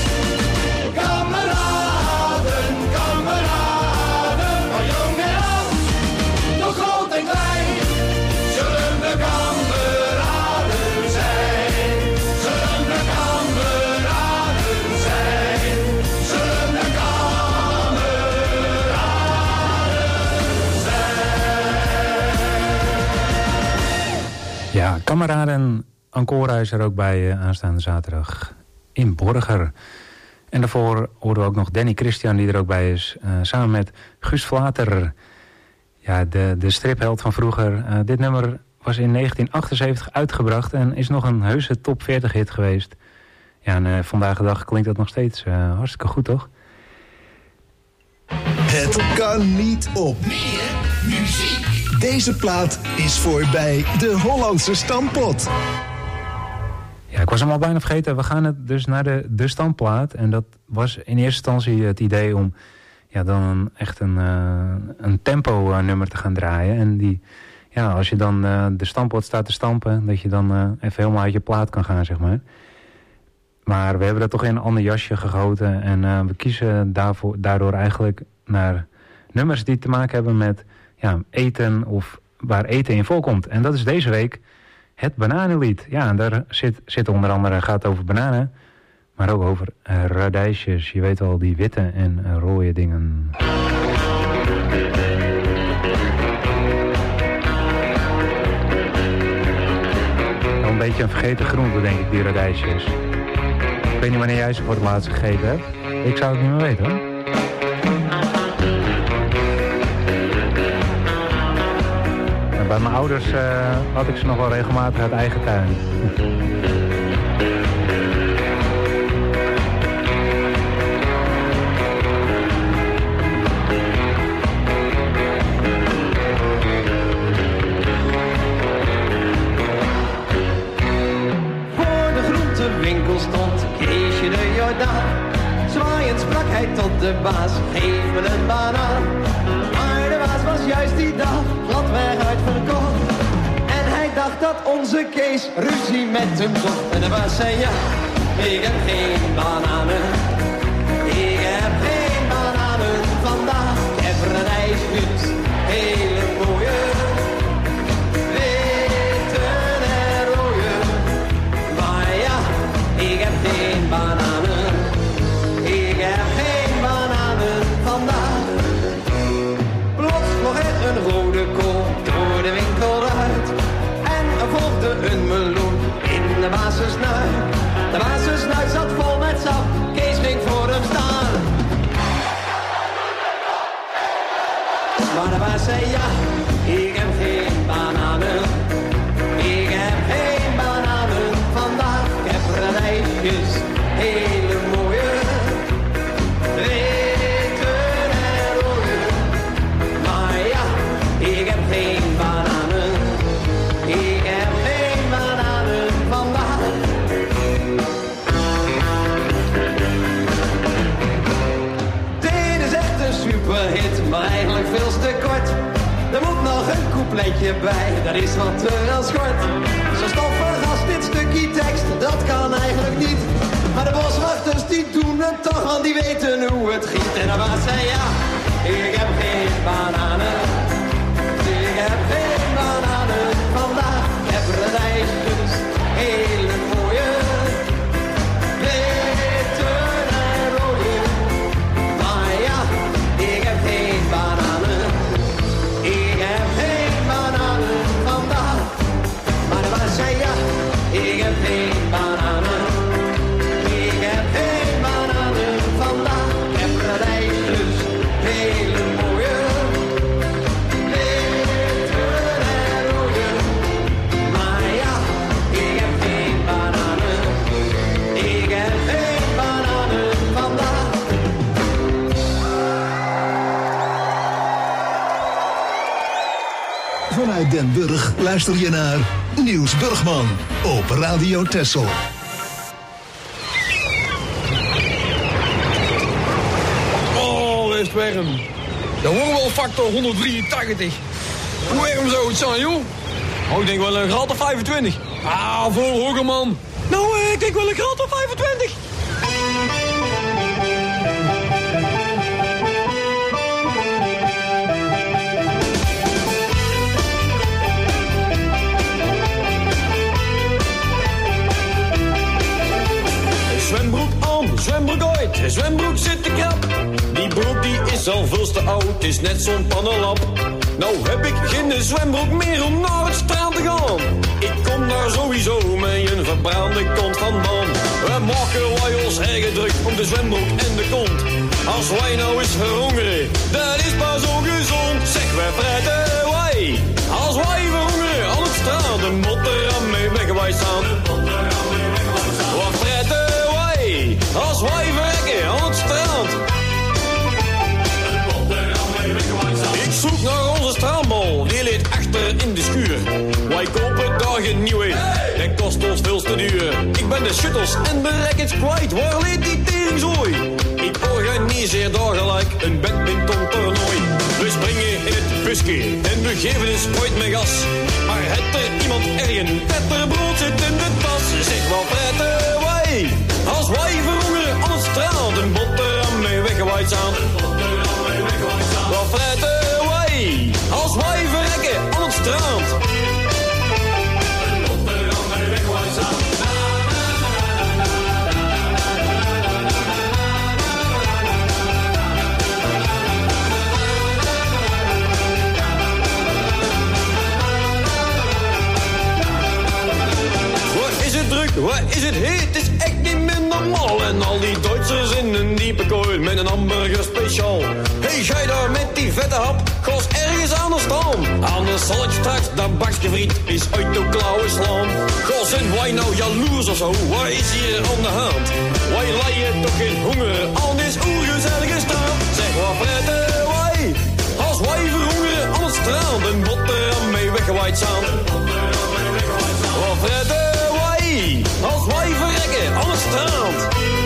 kameraden, kameraden, van jong en oud, door groot en klein, zullen we kameraden zijn. Zullen we kameraden zijn, zullen we kameraden zijn. Ja, kameraden, Ancora is er ook bij aanstaande zaterdag in Borger. En daarvoor horen we ook nog Danny Christian die er ook bij is. Samen met Guus Vlater. Ja, de stripheld van vroeger. Dit nummer was in 1978 uitgebracht en is nog een heuse top 40 hit geweest. Ja, en vandaag de dag klinkt dat nog steeds hartstikke goed, toch? Het kan niet op. Meer muziek. Deze plaat is voorbij de Hollandse Stampot. Ja, ik was hem al bijna vergeten. We gaan het dus naar de standplaat. En dat was in eerste instantie het idee om dan echt een tempo nummer te gaan draaien. En die, als je dan de stampot staat te stampen, dat je dan even helemaal uit je plaat kan gaan, zeg maar. Maar we hebben dat toch in een ander jasje gegoten. En we kiezen daardoor eigenlijk naar nummers die te maken hebben met eten of waar eten in voorkomt. En dat is deze week het Bananenlied. Ja, en daar zit onder andere, gaat over bananen, maar ook over radijsjes. Je weet wel, die witte en rode dingen. Een beetje een vergeten groente, denk ik, die radijsjes. Ik weet niet wanneer jij ze voor het laatst gegeten hebt. Ik zou het niet meer weten, hoor. Bij mijn ouders had ik ze nog wel regelmatig uit eigen tuin. Voor de groentewinkel stond Keesje de Jordaan. Zwaaiend sprak hij tot de baas, geef me een banaan. Maar de baas was juist die dag gladweg uitverkocht. En hij dacht dat onze Kees ruzie met hem zocht. En de baas zei ja, ik heb geen bananen. Ik heb geen bananen vandaag. Ik heb een ijsjes, hele mooie. Witte en rode. Maar ja, ik heb geen bananen. Ik heb geen bananen vandaag. Plots vloog er een rode kool door de winkel uit. En er volgde een meloen in de baas' snuit. zei ja, ik heb geen bananen. Ik heb geen bananen vandaag. Ik heb radijsjes, hele mooie. Witte en rode. Maar ja, ik heb geen bananen. Ik heb geen bananen vandaag. Dit is echt een superhit, maar eigenlijk veel te kort. Er moet nog een coupletje bij, dat is wat te wel schort. Zo stoffig als dit stukje tekst, dat kan eigenlijk niet. Maar de boswachters die doen het toch, want die weten hoe het giet. En dan was zij ja, ik heb geen bananen. Ik heb geen bananen vandaag. Ik heb radijsjes, hele mooie. Witte en rode. Maar ja, ik heb geen bananen. Ik heb geen bananen vandaag. Maar dan was zij ja, ik heb geen bananen. Ik heb geen bananen vandaag. Ik heb radijsjes, hele mooie. Witte en rode. Maar ja, ik heb geen bananen. Ik heb geen bananen vandaag. Vanuit Den Burg luister je naar Niels Burgman op Radio Texel. Oh, is het warm. De hongerwelfactor 183. Hoe warm zou het zijn, joh? Oh, ik denk wel een graad of 25. Ah, vol hoger, man. Nou, ik denk wel een graad of 25. Zwembroek aan, zwembroek uit, zwembroek zit te krap. Die broek die is al veel te oud, is net zo'n pannenlap. Nou heb ik geen zwembroek meer om naar het strand te gaan. Ik kom daar sowieso met een verbrande kont van man. We maken wij ons eigen druk om de zwembroek en de kont. Als wij nou eens verhongeren, dat is pas ongezond. Zeg, wij fretten wij. Als wij verhongeren aan het strand, een boterham mee weggewaai staan. Wat fretten wij, als wij verrekken aan het strand. Ik zoek naar onze strandbal, die ligt achter in de schuur. Wij kopen daar geen nieuwe, dat kost ons veel te duur. Ik ben de shuttles en de rackets kwijt, waar ligt die teringzooi? Ik organiseer daar gelijk een badmintontoernooi. We springen in het busje en we geven een sproit met gas. Maar het er iemand ergen, dat er brood zit in de tas. Zeg, wat fretten wij, als wij verhongeren aan het strand. Een boterham mee weggewaaid staan. Wat fretten wij, als wij verrekken aan het strand. Een boterham mee weggewaaid staan. Wat is het heet, het is echt niet meer normaal. En al die Duitsers in een diepe kooi met een hamburger speciaal. Hey, gij daar met die vette hap, ga eens ergens anders staan. Anders zal ik straks dat bakje friet is uit de klauwen slaan. Ga, zijn wij nou jaloers of zo, wat is hier aan de hand? Wij lijden toch geen honger aan dit oergezellige strand. Zeg, wat fretten wij, als wij verhongeren aan het strand. Een boterham mee weggewaaid staan. Wat fretten als wij verrekken aan het strand.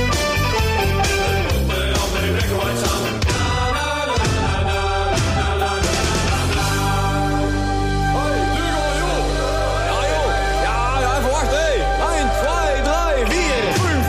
Ja, even wachten, hé. 1, 2, 3, 4, 5.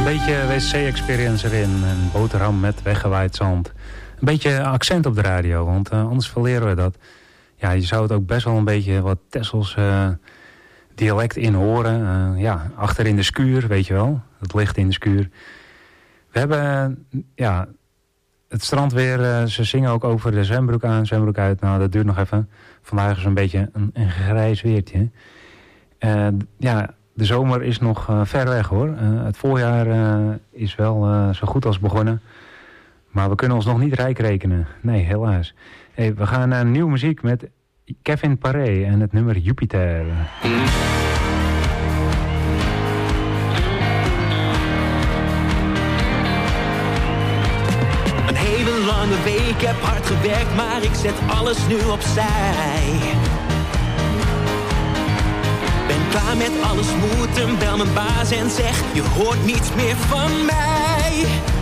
beetje wc-experience erin. Een boterham met weggewaaid zand. Een beetje accent op de radio, want anders verleren we dat. Ja, je zou het ook best wel een beetje wat Tessels dialect in horen. Ja, achter in de skuur, weet je wel. Het ligt in de skuur. We hebben, ja, het strand weer. Ze zingen ook over de zwembroek aan, zwembroek uit. Nou, dat duurt nog even. Vandaag is een beetje een grijs weertje. Ja, de zomer is nog ver weg, hoor. Het voorjaar is wel zo goed als begonnen. Maar we kunnen ons nog niet rijk rekenen. Nee, helaas. Hey, we gaan naar nieuwe muziek met Kevin Paré en het nummer Jupiter. Een hele lange week, heb hard gewerkt, maar ik zet alles nu opzij. Ben klaar met alles moeten, bel mijn baas en zeg, je hoort niets meer van mij.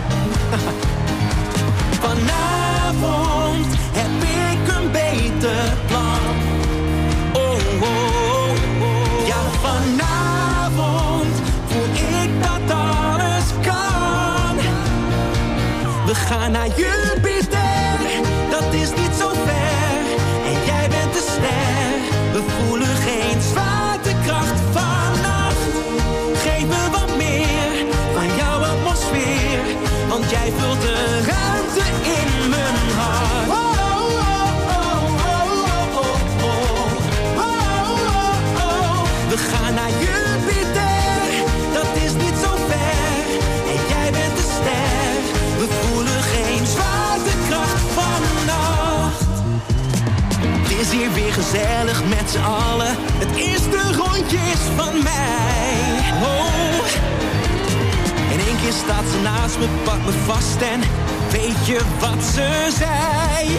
Vanavond heb ik een beter plan. Oh, oh, oh. Ja, vanavond voel ik dat alles kan. We gaan naar Jupiter, dat is niet zo ver. En jij bent de ster, we voelen geen zwaartekracht vannacht. Geef me wat meer van jouw atmosfeer, want jij vult de ruimte in mijn hart. Oh, oh, oh, oh, oh, oh, oh, oh. We gaan naar Jupiter, dat is niet zo ver. En jij bent de ster, we voelen geen zwaartekracht vannacht. Het is hier weer gezellig met z'n allen, het eerste rondje is van mij. Oh. In één keer staat ze naast me, pakt me vast en weet je wat ze zei?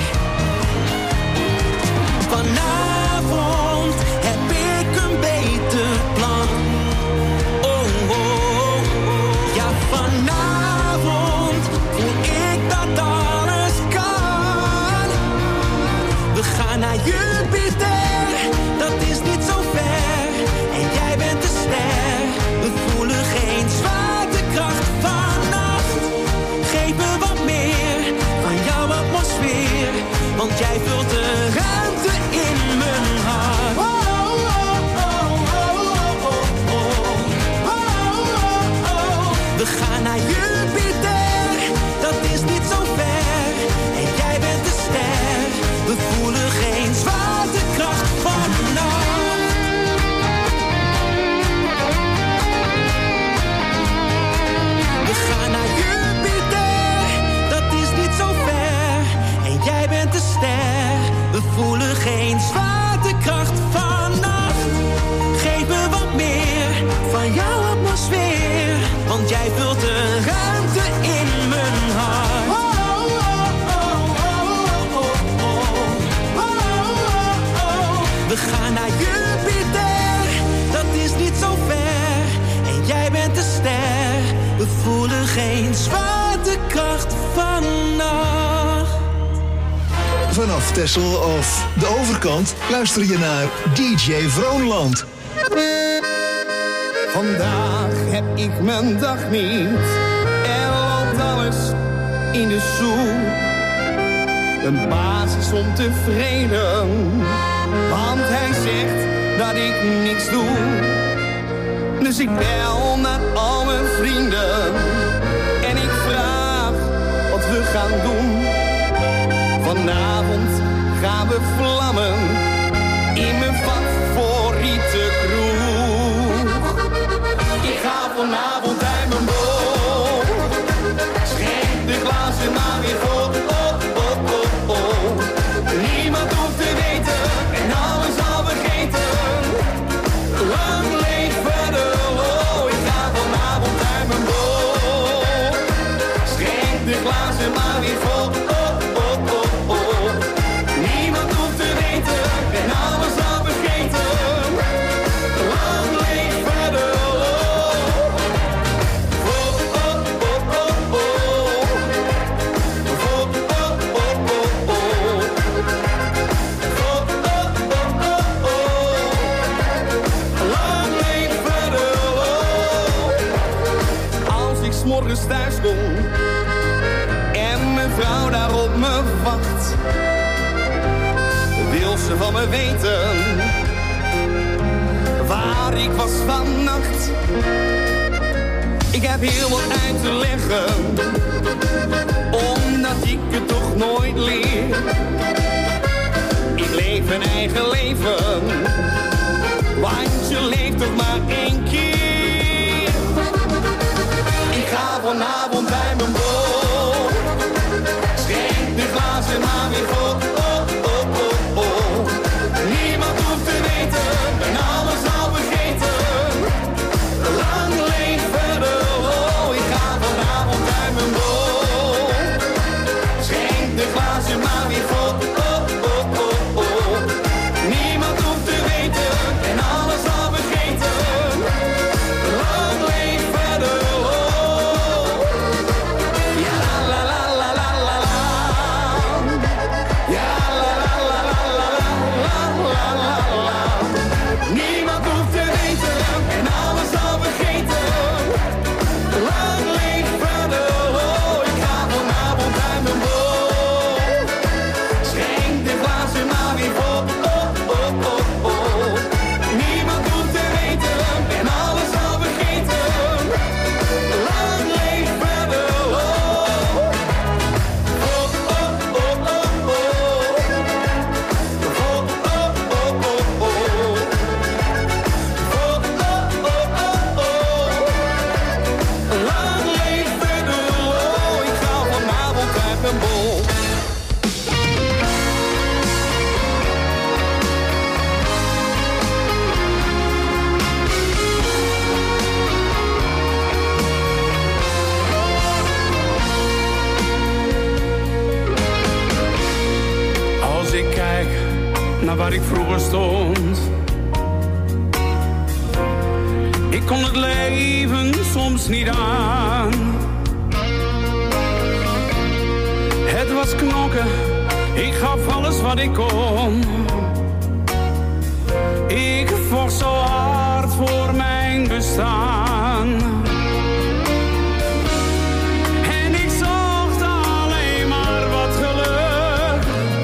Vanavond heb ik een beter plan. Oh, oh, oh. Ja, vanavond voel ik dat alles kan. We gaan naar Jupiter, dat is niet zo ver. En jij bent de ster, we voelen geen zwaartekracht vannacht. Geef me wat meer van jouw atmosfeer, want jij vult de ruimte in mijn hart. Oh, oh, oh, oh, oh, oh, oh, oh. We gaan naar Jupiter, dat is niet zo ver. En jij bent de ster, we voelen geen zwaartekracht vannacht. We gaan naar Jupiter, dat is niet zo ver. En jij bent de ster, we voelen geen zwaartekracht vannacht. Geef me wat meer van jouw atmosfeer, want jij vult de ruimte in mijn hart. Oh, oh, oh, oh, oh, oh, oh, oh. We gaan naar Jupiter, dat is niet zo ver. En jij bent de ster, we voelen geen zwaartekracht vannacht. Vanaf Texel of de overkant luister je naar DJ Vroonland. Vandaag heb ik mijn dag niet, er loopt alles in de soep. Een baas is ontevreden, want hij zegt dat ik niks doe. Dus ik bel naar al mijn vrienden en ik vraag wat we gaan doen. Vanavond gaan we vlammen in mijn favoriete kroeg. Ik ga vanavond uit mijn boom, schenk de glazen maar weer vol. Oh, oh, oh, oh. Niemand hoeft te weten en alles al vergeten. Lang leven de lol. Ik ga vanavond uit mijn boom, schenk de glazen maar weer vol. Oh, oh, oh, oh. Niemand hoeft te weten en alles al vergeten. ouders thuis kom en mijn vrouw daar op me wacht, wil ze van me weten waar ik was vannacht. Ik heb heel wat uit te leggen, omdat ik het toch nooit leer. Ik leef een eigen leven, want je leeft toch maar één keer. Ik ga vanavond bij mijn boom, schenk de glazen maar weer vol. Niemand hoeft te weten en alles al vergeten. Lang leven de lol. Ik ga vanavond bij mijn boom, schenk de glazen maar weer vol. Niemand hoeft te weten en alles al vergeten. Lang leven de lol. Ja la la la la la la. Ja la la la la la la la. Niemand hoeft te weten en alles al vergeten. Lang leven de lol. Ik ga vanavond bij mijn boom, schenk de glazen maar weer vol. Niemand hoeft te weten en alles al vergeten. Lang leven de lol. Lang leven de lol. Ik ga vanavond uit mijn bol. Als ik kijk naar waar ik vroeger stond, ik kon het leven soms niet aan. Het was knokken, ik gaf alles wat ik kon. Ik vocht zo hard voor mijn bestaan. En ik zocht alleen maar wat geluk.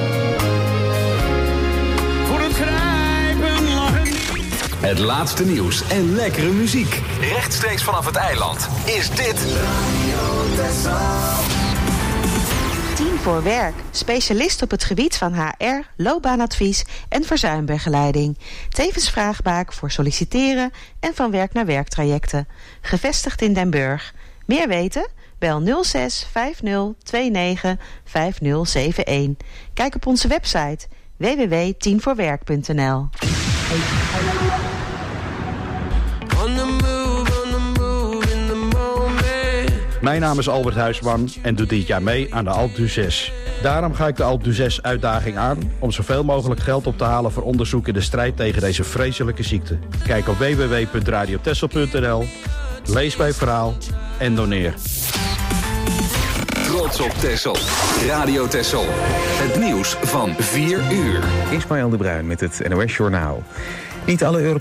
Voor het grijpen lag het niet. Het laatste nieuws en lekkere muziek. Rechtstreeks vanaf het eiland is dit Radio Texel. 10 voor werk. Specialist op het gebied van HR, loopbaanadvies en verzuimbegeleiding. Tevens vraagbaak voor solliciteren en van werk naar werktrajecten. Gevestigd in Den Burg. Meer weten? Bel 06 50 29 5071. Kijk op onze website www.10voorwerk.nl. Mijn naam is Albert Huisman en doe dit jaar mee aan de Alpe d'Huez. Daarom ga ik de Alpe d'Huez uitdaging aan om zoveel mogelijk geld op te halen voor onderzoek in de strijd tegen deze vreselijke ziekte. Kijk op www.radiotessel.nl, lees mijn verhaal en doneer. Trots op Texel. Radio Texel. Het nieuws van 4 uur. Ismaël de Bruin met het NOS Journaal. Niet alle